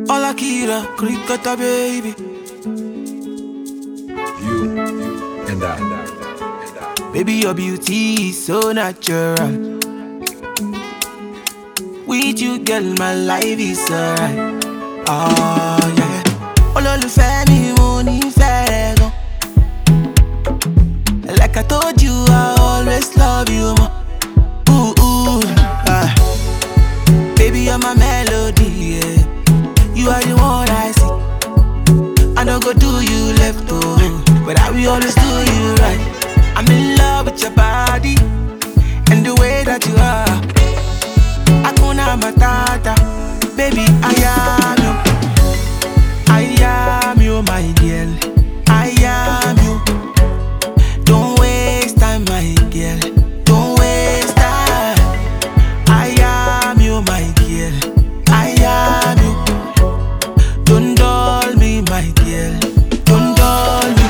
All Akira, Krikata baby. You and I. Baby, your beauty is so natural. With you, girl, my life is alright. Oh, yeah. Olólùfẹ́ mi, mo nífẹ̀ẹ́ gan. Like I told you, I always love you more. Ooh, ooh, ah. Baby, you're my melody, yeah. You are the one I see. I don't go do you left, oh, but I will always do you right. I'm in love with your body and the way that you are. Hakuna Matata, baby, I am you. I am you, my girl. I am you. Don't waste time, my girl. Don't waste time. I am you, my girl. I am you. Don't dull me, my girl. Don't dull me.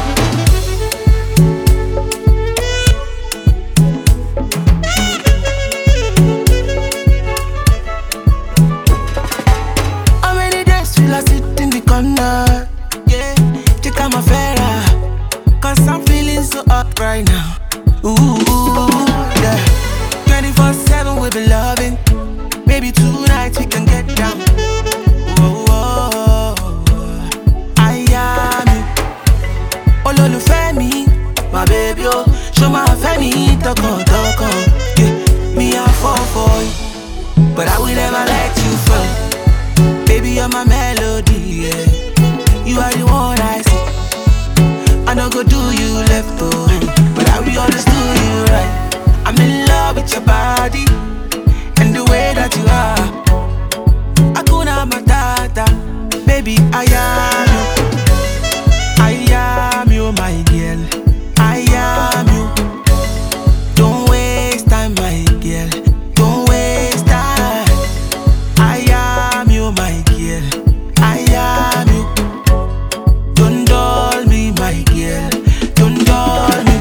How many days will I sit in the corner? Yeah, take out my Ferrari, 'cause I'm feeling so up right now. Ooh, yeah. 24/7 we'll be loving. Maybe tonight we can get down. Whoa, whoa. I am you. Olólùfẹ́ mi, my baby, oh. Show my family, tọkàntọkàn. Yeah, me I fall for you, but I will never let you fall. Baby, you're my melody, yeah. You are the one I see. I don't go do you left, oh, but I will always do you right. I'm in love with your body and the way that you are. Hakuna Matata, baby, I am you. I am you, my girl. I am you. Don't waste time, my girl. Don't waste time. I am you, my girl. I am you. Don't dull me, my girl. Don't dull me.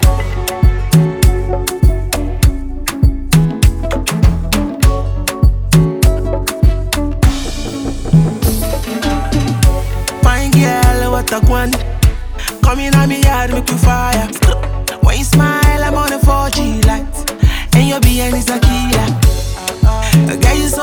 Fine girl, what a one. Come in on me yard, make you fire. When you smile, I'm on a 4G light, and your BN is a killer. Girl, you so